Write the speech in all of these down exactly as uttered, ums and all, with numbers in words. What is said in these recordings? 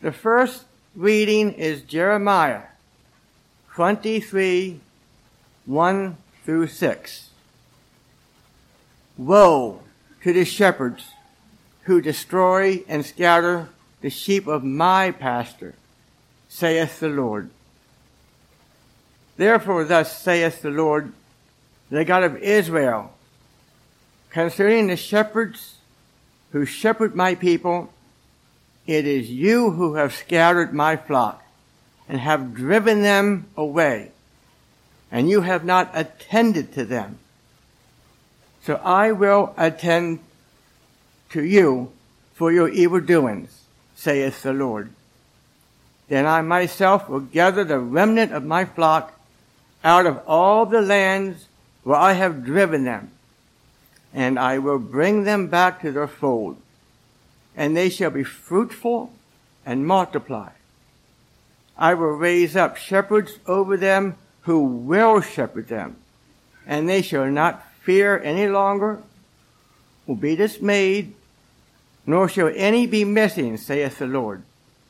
The first reading is Jeremiah twenty-three, one through six. Woe to the shepherds who destroy and scatter the sheep of my pasture, saith the Lord. Therefore thus saith the Lord, the God of Israel, concerning the shepherds who shepherd my people, it is you who have scattered my flock and have driven them away, and you have not attended to them. So I will attend to you for your evil doings, saith the Lord. Then I myself will gather the remnant of my flock out of all the lands where I have driven them, and I will bring them back to their fold, and they shall be fruitful and multiply. I will raise up shepherds over them who will shepherd them, and they shall not fear any longer, will be dismayed, nor shall any be missing, saith the Lord.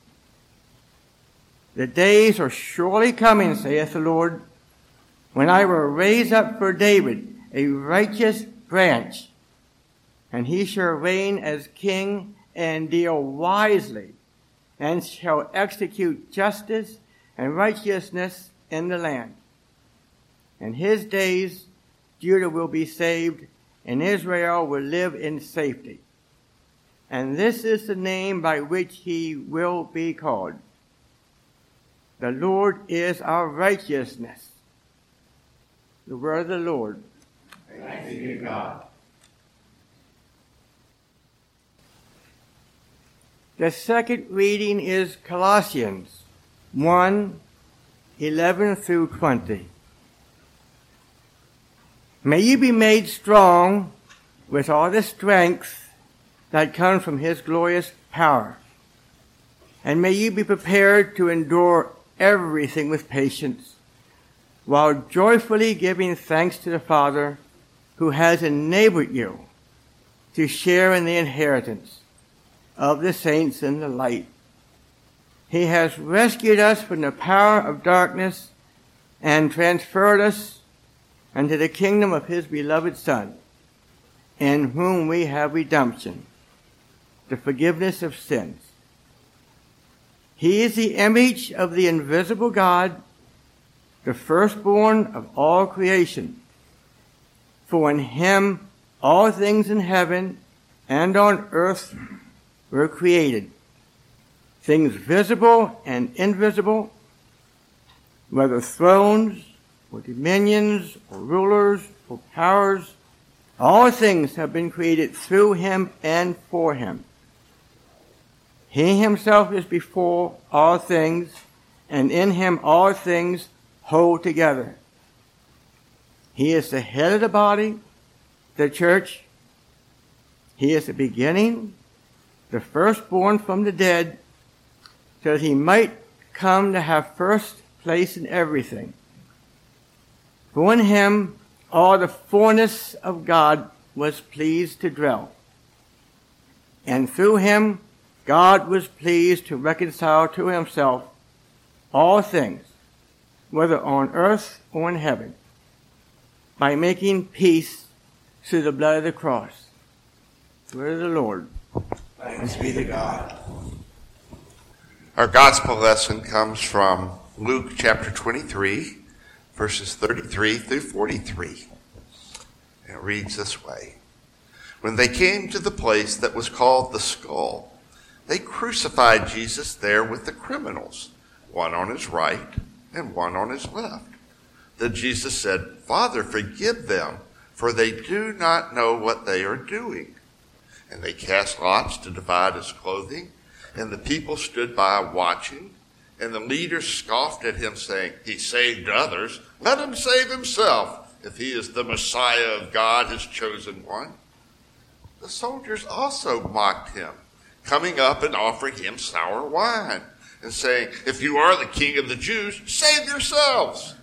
The days are surely coming, saith the Lord, when I will raise up for David a righteous branch, and he shall reign as king and deal wisely, and shall execute justice and righteousness in the land. In his days Judah will be saved, and Israel will live in safety. And this is the name by which he will be called. The Lord is our righteousness. The word of the Lord. Thanks be to God. The second reading is Colossians one, eleven through twenty. May you be made strong with all the strength that comes from his glorious power, and may you be prepared to endure everything with patience, while joyfully giving thanks to the Father who has enabled you to share in the inheritance of the saints in the light. He has rescued us from the power of darkness and transferred us into the kingdom of his beloved Son, in whom we have redemption, the forgiveness of sins. He is the image of the invisible God, the firstborn of all creation. For in him all things in heaven and on earth were created, things visible and invisible, whether thrones or dominions or rulers or powers. All things have been created through him and for him. He himself is before all things, and in him all things hold together. He is the head of the body, the church. He is the beginning, the firstborn from the dead, so that he might come to have first place in everything. For in him all the fullness of God was pleased to dwell, and through him God was pleased to reconcile to himself all things, whether on earth or in heaven, by making peace through the blood of the cross. The word of the Lord. Thanks be to God. Our gospel lesson comes from Luke chapter twenty-three, verses thirty-three through forty-three. And it reads this way. When they came to the place that was called the Skull, they crucified Jesus there with the criminals, one on his right and one on his left. Then Jesus said, Father, forgive them, for they do not know what they are doing. And they cast lots to divide his clothing, and the people stood by watching. And the leaders scoffed at him, saying, He saved others. Let him save himself, if he is the Messiah of God, his chosen one. The soldiers also mocked him, coming up and offering him sour wine, and saying, If you are the king of the Jews, save yourselves.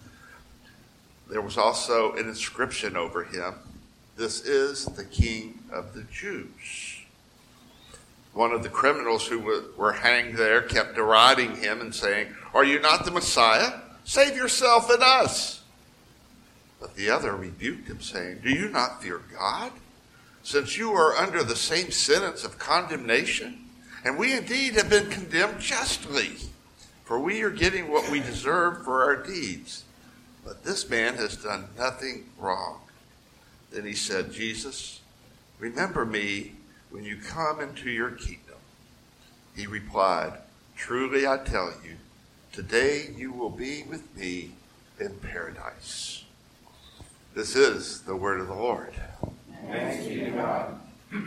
There was also an inscription over him, This is the King of the Jews. One of the criminals who were hanged there kept deriding him and saying, "Are you not the Messiah? Save yourself and us." But the other rebuked him, saying, "Do you not fear God, since you are under the same sentence of condemnation? And we indeed have been condemned justly, for we are getting what we deserve for our deeds. But this man has done nothing wrong." Then he said, "Jesus, remember me when you come into your kingdom." He replied, "Truly I tell you, today you will be with me in paradise." This is the word of the Lord. Thanks be to God.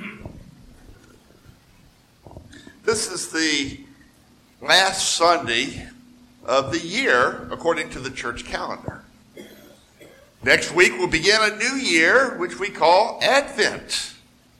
This is the last Sunday of the year according to the church calendar. Next week we'll begin a new year, which we call Advent.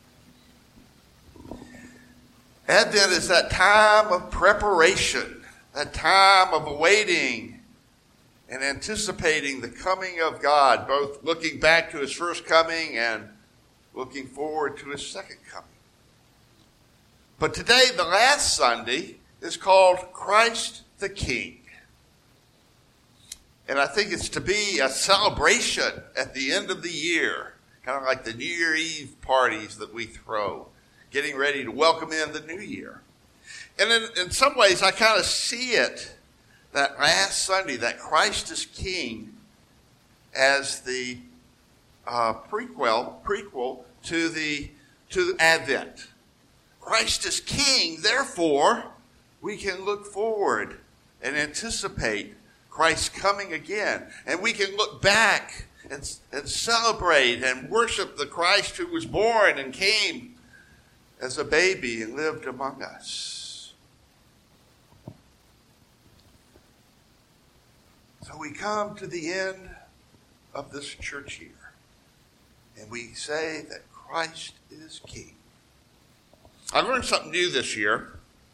Advent is that time of preparation, that time of awaiting and anticipating the coming of God, both looking back to his first coming and looking forward to his second coming. But today, the last Sunday, is called Christ the King. And I think it's to be a celebration at the end of the year, kind of like the New Year Eve parties that we throw, getting ready to welcome in the new year. And in, in some ways, I kind of see it, that last Sunday, that Christ is King, as the uh, prequel prequel to the to Advent. Christ is King, therefore we can look forward and anticipate Christ coming again, and we can look back and, and celebrate and worship the Christ who was born and came as a baby and lived among us. So we come to the end of this church year, and we say that Christ is King. I learned something new this year.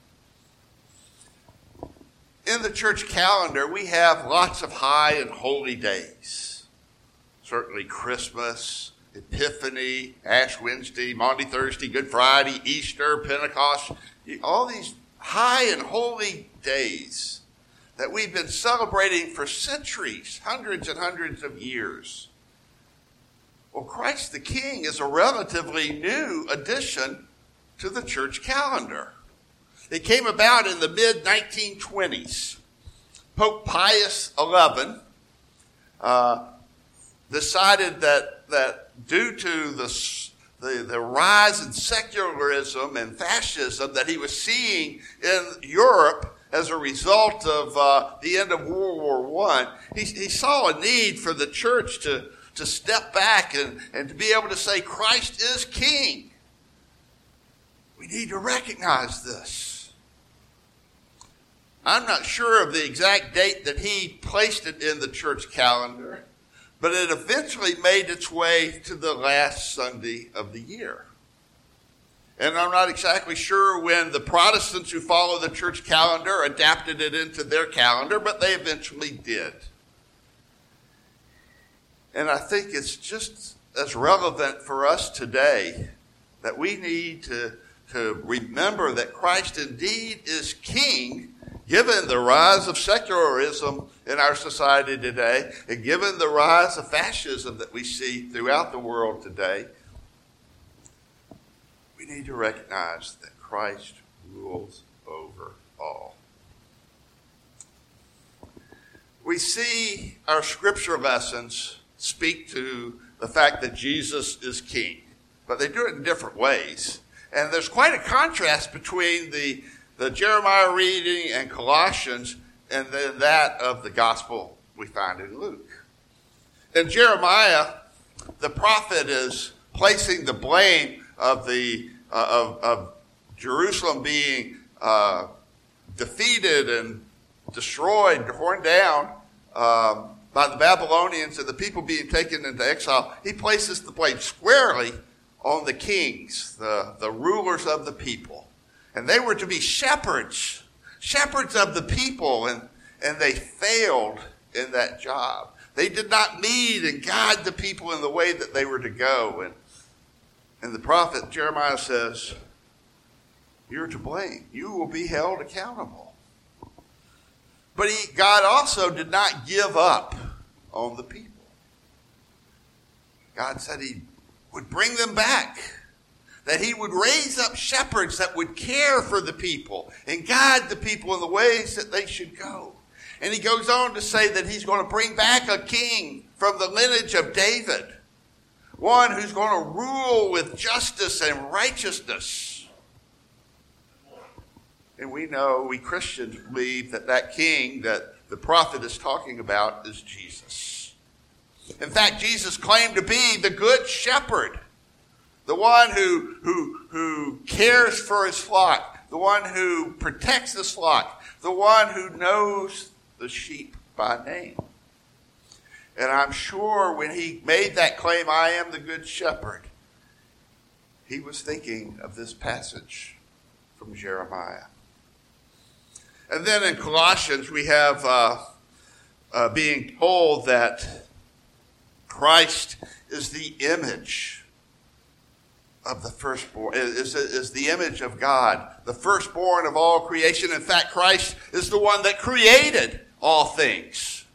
In the church calendar, we have lots of high and holy days. Certainly Christmas, Epiphany, Ash Wednesday, Maundy Thursday, Good Friday, Easter, Pentecost, all these high and holy days that we've been celebrating for centuries, hundreds and hundreds of years. Well, Christ the King is a relatively new addition to the church calendar. It came about in the mid nineteen twenties. Pope Pius the eleventh uh, decided that that due to the, the the rise in secularism and fascism that he was seeing in Europe as a result of uh, the end of World War One, he, he saw a need for the church to, to step back and, and to be able to say, Christ is King. We need to recognize this. I'm not sure of the exact date that he placed it in the church calendar, but it eventually made its way to the last Sunday of the year. And I'm not exactly sure when the Protestants who follow the church calendar adapted it into their calendar, but they eventually did. And I think it's just as relevant for us today that we need to, to remember that Christ indeed is King, given the rise of secularism in our society today, and given the rise of fascism that we see throughout the world today. We need to recognize that Christ rules over all. We see our scripture lessons speak to the fact that Jesus is King, but they do it in different ways. And there's quite a contrast between the, the Jeremiah reading and Colossians and then that of the gospel we find in Luke. In Jeremiah, the prophet is placing the blame of the uh, of, of Jerusalem being uh, defeated and destroyed, torn down um, by the Babylonians and the people being taken into exile. He places the blame squarely on the kings, the, the rulers of the people. And they were to be shepherds, shepherds of the people, and, and they failed in that job. They did not lead and guide the people in the way that they were to go. And, and the prophet Jeremiah says, you're to blame. You will be held accountable. But he, God also did not give up on the people. God said he would bring them back, that he would raise up shepherds that would care for the people and guide the people in the ways that they should go. And he goes on to say that he's going to bring back a king from the lineage of David, one who's going to rule with justice and righteousness. And we know, we Christians believe that that king that the prophet is talking about is Jesus. In fact, Jesus claimed to be the good shepherd, the one who, who, who cares for his flock, the one who protects his flock, the one who knows the sheep by name. And I'm sure when he made that claim, I am the good shepherd, he was thinking of this passage from Jeremiah. And then in Colossians, we have uh, uh, being told that Christ is the image of the firstborn, is, is the image of God, the firstborn of all creation. In fact, Christ is the one that created all things.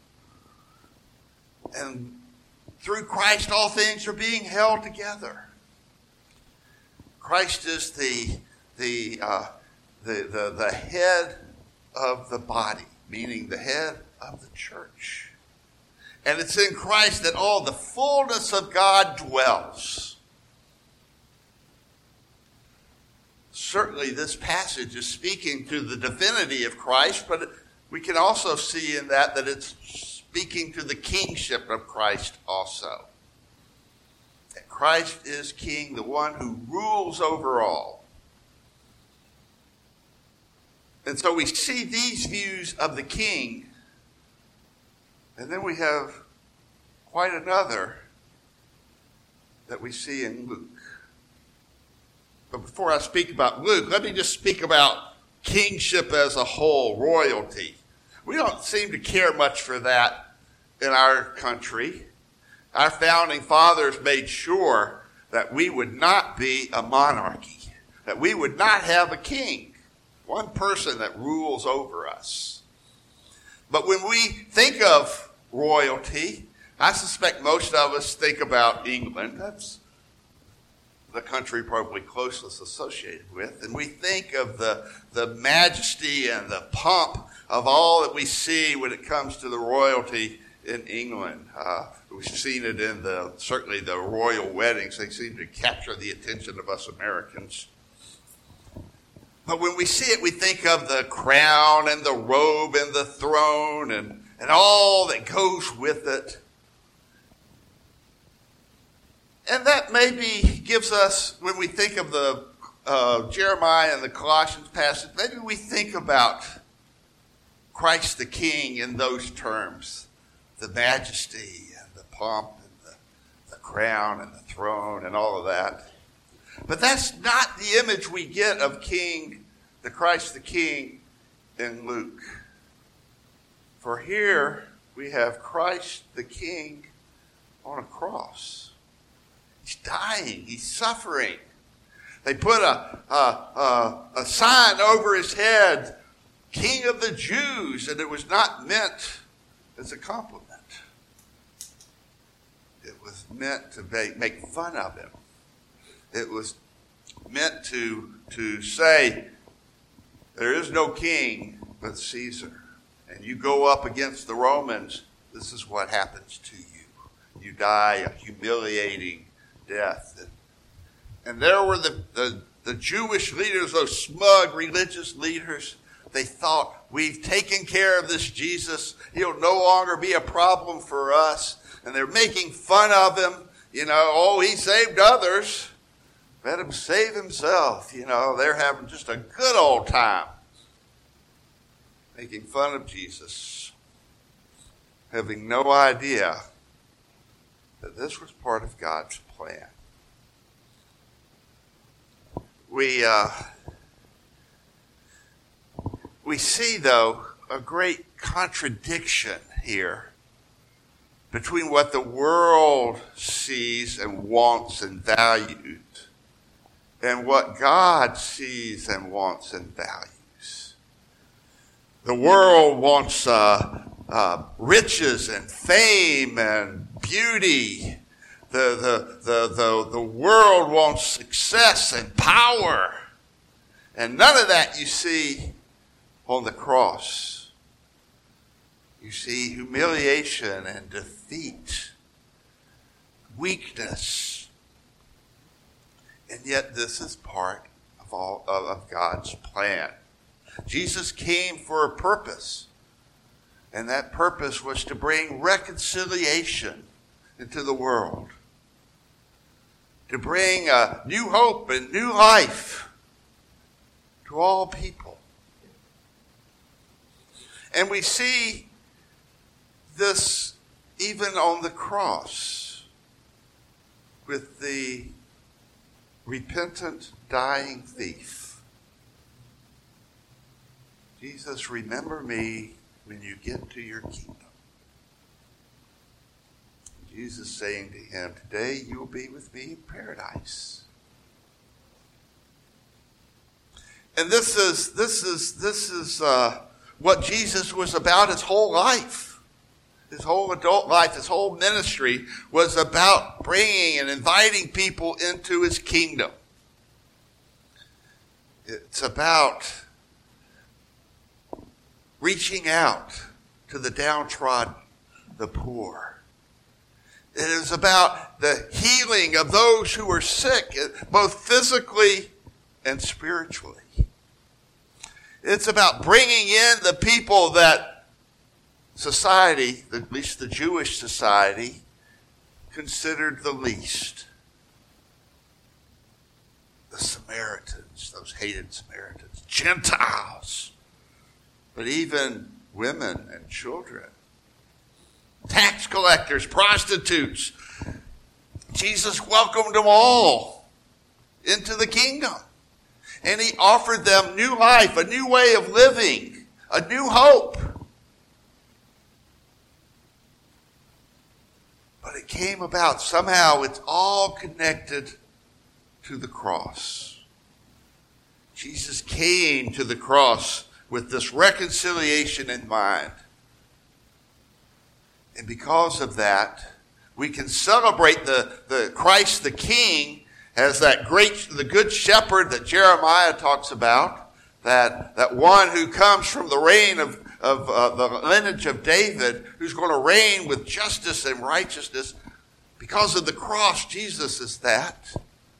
And through Christ, all things are being held together. Christ is the, the, uh, the, the, the head of the body, meaning the head of the church. And it's in Christ that all the fullness of God dwells. Certainly this passage is speaking to the divinity of Christ, but we can also see in that that it's speaking to the kingship of Christ also. That Christ is king, the one who rules over all. And so we see these views of the king, and then we have quite another that we see in Luke. But before I speak about Luke, let me just speak about kingship as a whole, royalty. We don't seem to care much for that in our country. Our founding fathers made sure that we would not be a monarchy, that we would not have a king, one person that rules over us. But when we think of royalty, I suspect most of us think about England. That's the country probably closest associated with. And we think of the, the majesty and the pomp of all that we see when it comes to the royalty in England. Uh, we've seen it in the certainly the royal weddings. They seem to capture the attention of us Americans. But when we see it, we think of the crown and the robe and the throne and, and all that goes with it. And that maybe gives us, when we think of the uh, Jeremiah and the Colossians passage, maybe we think about Christ the King in those terms. The majesty and the pomp and the, the crown and the throne and all of that. But that's not the image we get of King, the Christ the King in Luke. For here we have Christ the King on a cross. He's dying. He's suffering. They put a, a, a, a sign over his head, King of the Jews, and it was not meant as a compliment. It was meant to make, make fun of him. It was meant to, to say, there is no king but Caesar. And you go up against the Romans, this is what happens to you. You die a humiliating death. And, and there were the, the, the Jewish leaders, those smug religious leaders. They thought, we've taken care of this Jesus. He'll no longer be a problem for us. And they're making fun of him. You know, oh, he saved others. Let him save himself. You know, they're having just a good old time. Making fun of Jesus. Having no idea that this was part of God's plan. We, uh, we see, though, a great contradiction here between what the world sees and wants and values and what God sees and wants and values. The world wants uh, uh, riches and fame and beauty. The, the, the, the, the world wants success and power. And none of that you see on the cross. You see humiliation and defeat, weakness. And yet this is part of all of God's plan. Jesus came for a purpose. And that purpose was to bring reconciliation into the world. To bring a new hope and new life to all people. And we see this even on the cross with the repentant dying thief. Jesus, remember me when you get to your kingdom. Jesus saying to him, today you will be with me in paradise. And this is this is this is uh, what Jesus was about his whole life. His whole adult life, his whole ministry was about bringing and inviting people into his kingdom. It's about reaching out to the downtrodden, the poor. It is about the healing of those who are sick, both physically and spiritually. It's about bringing in the people that society, at least the Jewish society, considered the least. The Samaritans, those hated Samaritans, Gentiles, but even women and children, tax collectors, prostitutes. Jesus welcomed them all into the kingdom. And he offered them new life, a new way of living, a new hope. But it came about, somehow it's all connected to the cross. Jesus came to the cross with this reconciliation in mind. And because of that, we can celebrate the, the Christ the King as that great, the good shepherd that Jeremiah talks about, that, that one who comes from the reign of, of uh, the lineage of David, who's going to reign with justice and righteousness. Because of the cross, Jesus is that.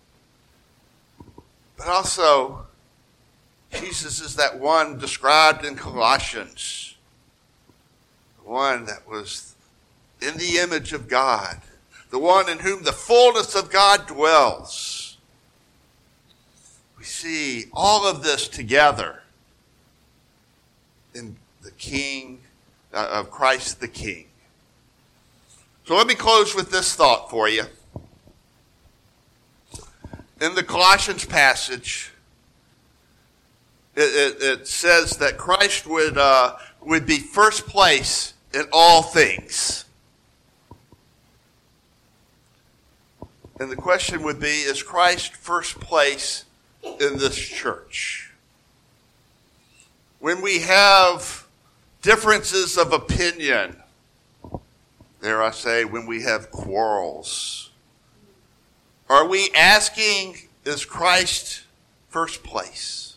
But also, Jesus is that one described in Colossians, the one that was in the image of God, the one in whom the fullness of God dwells. We see all of this together in the King, uh, of Christ the King. So let me close with this thought for you. In the Colossians passage, it, it, it says that Christ would uh, would be first place in all things. And the question would be, is Christ first place in this church? When we have differences of opinion, dare I say, when we have quarrels, are we asking, is Christ first place?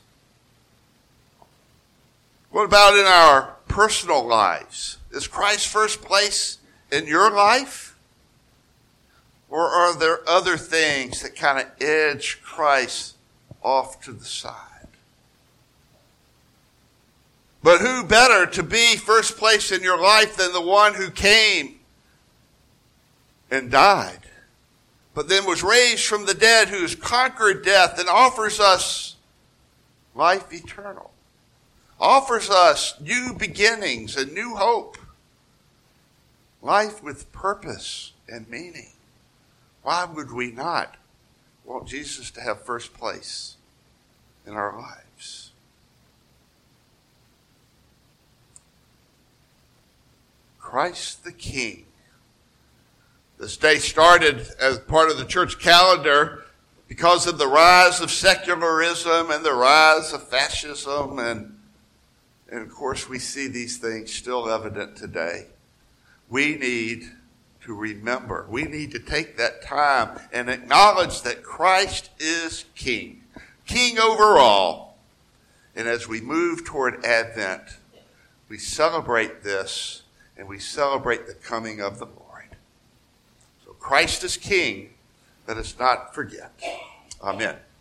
What about in our personal lives? Is Christ first place in your life? Or are there other things that kind of edge Christ off to the side? But who better to be first place in your life than the one who came and died, but then was raised from the dead, who has conquered death and offers us life eternal, offers us new beginnings and new hope, life with purpose and meaning. Why would we not want Jesus to have first place in our lives? Christ the King. This day started as part of the church calendar because of the rise of secularism and the rise of fascism, and, and of course we see these things still evident today, we need to remember, we need to take that time and acknowledge that Christ is King, King over all. And as we move toward Advent, we celebrate this and we celebrate the coming of the Lord. So Christ is King. Let us not forget. Amen.